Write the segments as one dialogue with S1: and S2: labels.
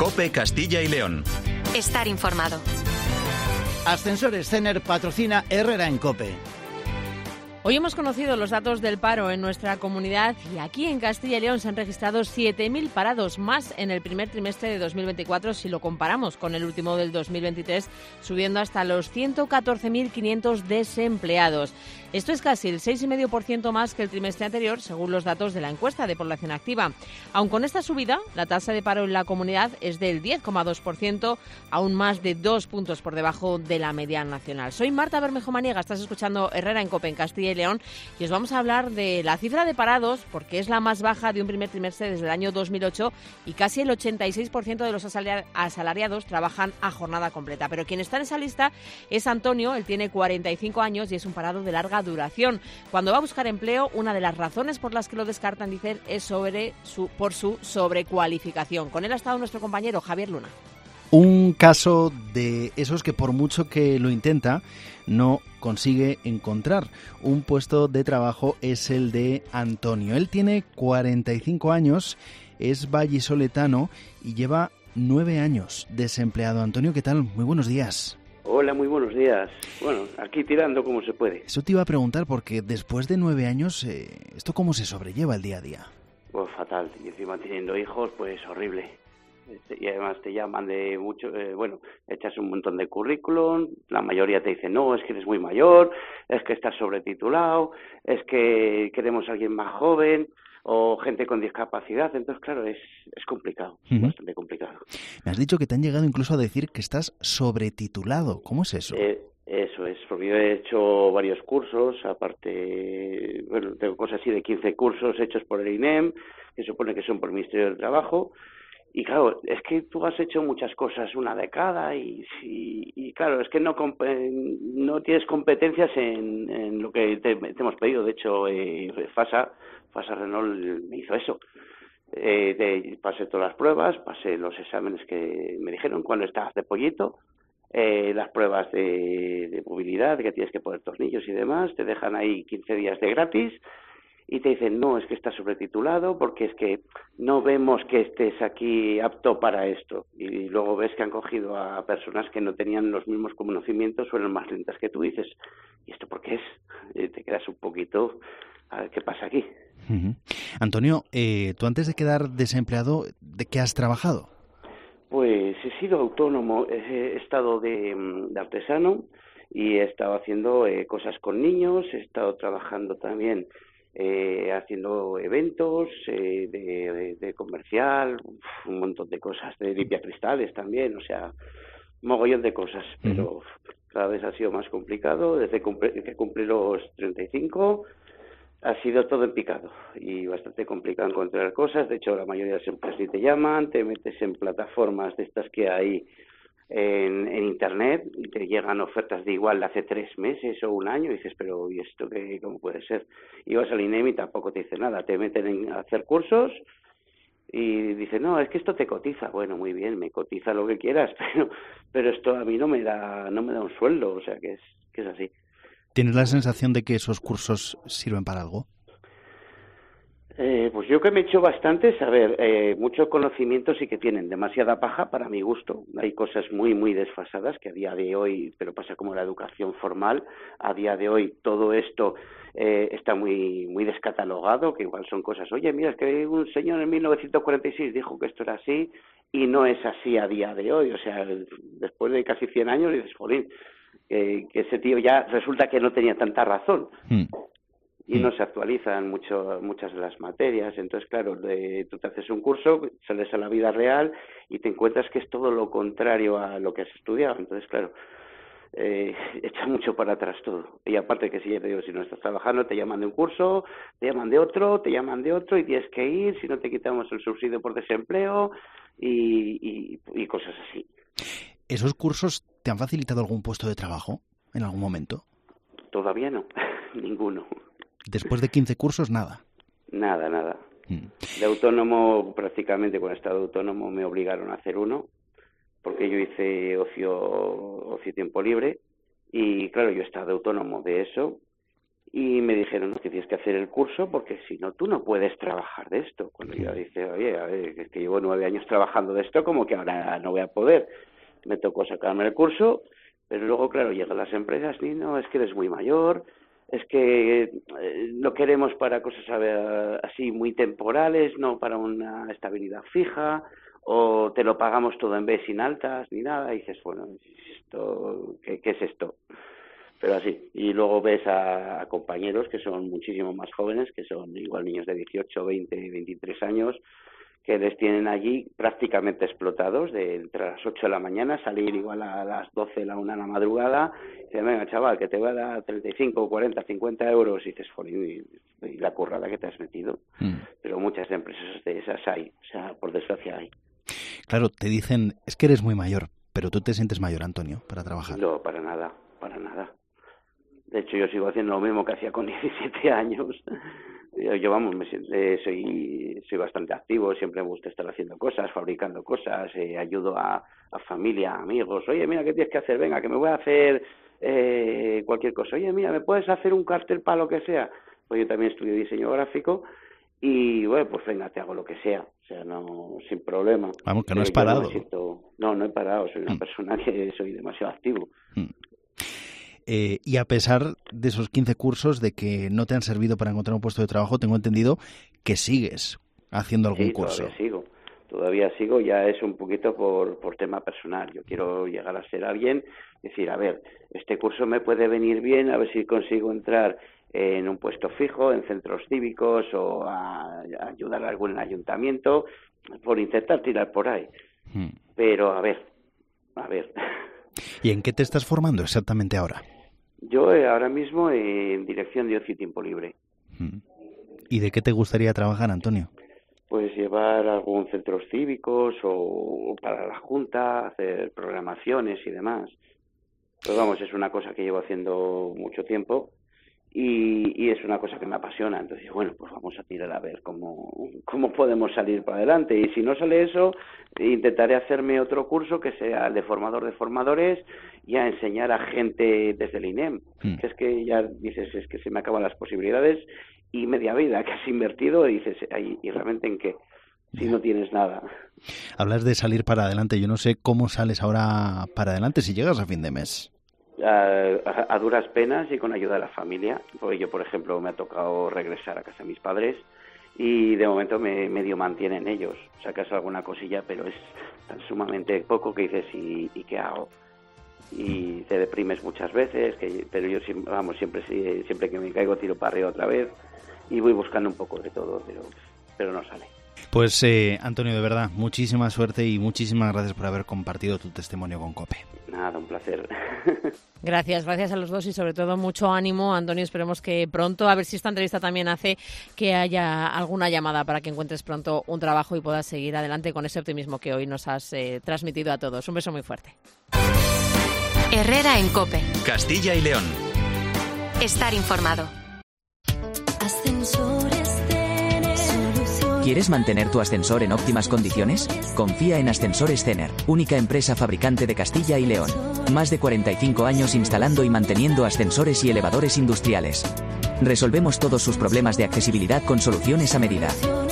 S1: COPE Castilla y León.
S2: Estar informado.
S3: Ascensores Cener patrocina Herrera en COPE.
S4: Hoy hemos conocido los datos del paro en nuestra comunidad y aquí en Castilla y León se han registrado 7.000 parados más en el primer trimestre de 2024 si lo comparamos con el último del 2023, subiendo hasta los 114.500 desempleados. Esto es casi el 6,5% más que el trimestre anterior, según los datos de la encuesta de población activa. Aun con esta subida, la tasa de paro en la comunidad es del 10,2%, aún más de 2 puntos por debajo de la media nacional. Soy Marta Bermejo Maniega, estás escuchando Herrera en COPE en Castilla y León y os vamos a hablar de la cifra de parados porque es la más baja de un primer trimestre desde el año 2008 y casi el 86% de los asalariados trabajan a jornada completa. Pero quien está en esa lista es Antonio, él tiene 45 años y es un parado de larga duración. Cuando va a buscar empleo, una de las razones por las que lo descartan, dicen, es por su sobrecualificación. Con él ha estado nuestro compañero Javier Luna.
S3: Un caso de esos que por mucho que lo intenta, no consigue encontrar un puesto de trabajo es el de Antonio. Él tiene 45 años, es vallisoletano y lleva 9 años desempleado. Antonio, ¿qué tal? Muy buenos días.
S5: Hola, muy buenos días. Bueno, aquí tirando como se puede.
S3: Eso te iba a preguntar porque después de 9 años, ¿esto cómo se sobrelleva el día a día?
S5: Pues fatal, y encima teniendo hijos, pues horrible. Y además te llaman de mucho, echas un montón de currículum, la mayoría te dice, no, es que eres muy mayor, es que estás sobretitulado, es que queremos a alguien más joven o gente con discapacidad. Entonces, claro, es complicado, bastante complicado.
S3: Me has dicho que te han llegado incluso a decir que estás sobretitulado. ¿Cómo es eso?
S5: Eso es, porque yo he hecho varios cursos, aparte, tengo cosas así de 15 cursos hechos por el INEM, que supone que son por el Ministerio del Trabajo. Y claro, es que tú has hecho muchas cosas una de cada y claro, es que no tienes competencias en lo que te hemos pedido. De hecho, FASA Renault me hizo eso. Pasé todas las pruebas, pasé los exámenes que me dijeron cuando estabas de pollito, las pruebas de movilidad, que tienes que poner tornillos y demás, te dejan ahí 15 días de gratis. Y te dicen, no, es que estás sobretitulado porque es que no vemos que estés aquí apto para esto. Y luego ves que han cogido a personas que no tenían los mismos conocimientos o eran más lentas que tú. Y dices, ¿y esto por qué es? Te quedas un poquito, a ver qué pasa aquí.
S3: Uh-huh. Antonio, tú antes de quedar desempleado, ¿de qué has trabajado?
S5: Pues he sido autónomo, he estado de artesano y he estado haciendo cosas con niños, he estado trabajando también haciendo eventos de comercial, un montón de cosas, de limpiacristales también, o sea, mogollón de cosas, pero cada vez ha sido más complicado. Desde que cumplí los 35 ha sido todo en picado y bastante complicado encontrar cosas. De hecho, la mayoría de las empresas ni te llaman, te metes en plataformas de estas que hay en internet y te llegan ofertas de igual de hace 3 meses o un año y dices, pero ¿y esto cómo puede ser? Y vas al INEM y tampoco te dice nada, te meten a hacer cursos y dicen, no, es que esto te cotiza. Bueno, muy bien, me cotiza lo que quieras, pero esto a mí no me da un sueldo, o sea que es así.
S3: ¿Tienes la sensación de que esos cursos sirven para algo?
S5: Pues yo que me he hecho bastantes, mucho conocimiento sí que tienen, demasiada paja para mi gusto. Hay cosas muy, muy desfasadas que a día de hoy, pero pasa como la educación formal, a día de hoy todo esto está muy, muy descatalogado, que igual son cosas, oye, mira, es que un señor en 1946 dijo que esto era así y no es así a día de hoy. O sea, después de casi 100 años dices, jolín, que ese tío ya resulta que no tenía tanta razón. Y no se actualizan muchas de las materias. Entonces, claro, tú te haces un curso, sales a la vida real y te encuentras que es todo lo contrario a lo que has estudiado. Entonces, claro, echa mucho para atrás todo. Y aparte que si ya te digo, si no estás trabajando, te llaman de un curso, te llaman de otro y tienes que ir, si no te quitamos el subsidio por desempleo y cosas así.
S3: ¿Esos cursos te han facilitado algún puesto de trabajo en algún momento?
S5: Todavía no, ninguno.
S3: Después de 15 cursos, nada.
S5: Nada. De autónomo, prácticamente cuando he estado autónomo me obligaron a hacer uno, porque yo hice ocio tiempo libre, y claro, yo he estado autónomo de eso, y me dijeron, no, que tienes que hacer el curso porque si no, tú no puedes trabajar de esto. Cuando yo dije, oye, a ver, es que llevo 9 años trabajando de esto, como que ahora no voy a poder. Me tocó sacarme el curso, pero luego, claro, llegan las empresas y no, es que eres muy mayor, es que lo queremos para cosas así muy temporales, no para una estabilidad fija, o te lo pagamos todo en vez sin altas ni nada, y dices, bueno, esto, ¿qué es esto? Pero así, y luego ves a compañeros que son muchísimo más jóvenes, que son igual niños de 18, 20, 23 años, que les tienen allí prácticamente explotados, de entre las 8 de la mañana, salir igual a las 12, la 1 de la madrugada, y dicen, venga chaval, que te voy a dar 35, 40, 50 euros, y dices, joder, y la currada que te has metido. Pero muchas empresas de esas hay, o sea, por desgracia hay.
S3: Claro, te dicen, es que eres muy mayor, pero tú te sientes mayor, Antonio, para trabajar.
S5: No, para nada, para nada. De hecho, yo sigo haciendo lo mismo que hacía con 17 años. Yo vamos, soy bastante activo, siempre me gusta estar haciendo cosas, fabricando cosas, ayudo a familia, a amigos. Oye, mira, ¿qué tienes que hacer? Venga, que me voy a hacer cualquier cosa. Oye, mira, ¿me puedes hacer un cartel para lo que sea? Pues yo también estudio diseño gráfico y, bueno, pues venga, te hago lo que sea. O sea, no, sin problema.
S3: Vamos, que no has parado.
S5: No he parado, soy una persona que soy demasiado activo.
S3: Y a pesar de esos 15 cursos, de que no te han servido para encontrar un puesto de trabajo, tengo entendido que sigues haciendo algún curso.
S5: Todavía sigo, ya es un poquito por tema personal. Yo quiero llegar a ser alguien, decir, a ver, este curso me puede venir bien, a ver si consigo entrar en un puesto fijo, en centros cívicos o a ayudar a algún ayuntamiento, por intentar tirar por ahí. Pero, a ver.
S3: ¿Y en qué te estás formando exactamente ahora?
S5: Yo ahora mismo en dirección de ocio y tiempo libre.
S3: ¿Y de qué te gustaría trabajar, Antonio?
S5: Pues llevar algún centros cívicos o para la Junta, hacer programaciones y demás. Pues vamos, es una cosa que llevo haciendo mucho tiempo y es una cosa que me apasiona. Entonces, bueno, pues vamos a tirar a ver cómo podemos salir para adelante. Y si no sale eso, intentaré hacerme otro curso que sea el de formador de formadores y a enseñar a gente desde el INEM. Que es que ya dices, es que se me acaban las posibilidades y media vida que has invertido y dices, ¿y realmente en qué? Si no tienes nada.
S3: Hablas de salir para adelante. Yo no sé cómo sales ahora para adelante si llegas a fin de mes.
S5: A duras penas y con ayuda de la familia. Porque yo, por ejemplo, me ha tocado regresar a casa de mis padres y de momento me medio mantienen ellos. Sacas alguna cosilla, pero es tan sumamente poco que dices, ¿y qué hago? Y te deprimes muchas veces, pero yo siempre que me caigo tiro para arriba otra vez y voy buscando un poco de todo, pero no sale.
S3: Pues Antonio, de verdad, muchísima suerte y muchísimas gracias por haber compartido tu testimonio con COPE.
S5: Nada, un placer.
S4: Gracias a los dos y sobre todo mucho ánimo, Antonio. Esperemos que pronto, a ver si esta entrevista también hace que haya alguna llamada para que encuentres pronto un trabajo y puedas seguir adelante con ese optimismo que hoy nos has transmitido a todos. Un beso muy fuerte.
S1: Herrera en COPE.
S2: Castilla y León.
S1: Estar informado.
S6: ¿Quieres mantener tu ascensor en óptimas condiciones? Confía en Ascensores Cener, única empresa fabricante de Castilla y León. Más de 45 años instalando y manteniendo ascensores y elevadores industriales. Resolvemos todos sus problemas de accesibilidad con soluciones a medida.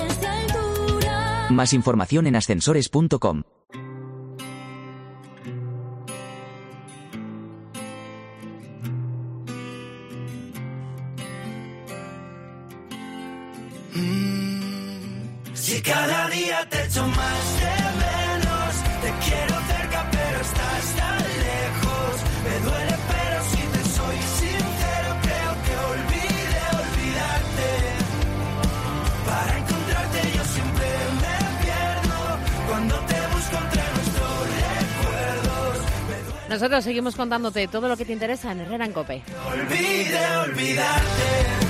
S6: Más información en ascensores.com.
S7: Si cada día te echo más de menos, te quiero cerca pero estás tan lejos. Me duele pero si te soy sincero creo que olvidarte. Para encontrarte yo siempre me pierdo cuando te busco entre nuestros recuerdos.
S4: Nosotros seguimos contándote todo lo que te interesa en Herrera en COPE.
S7: Olvidarte.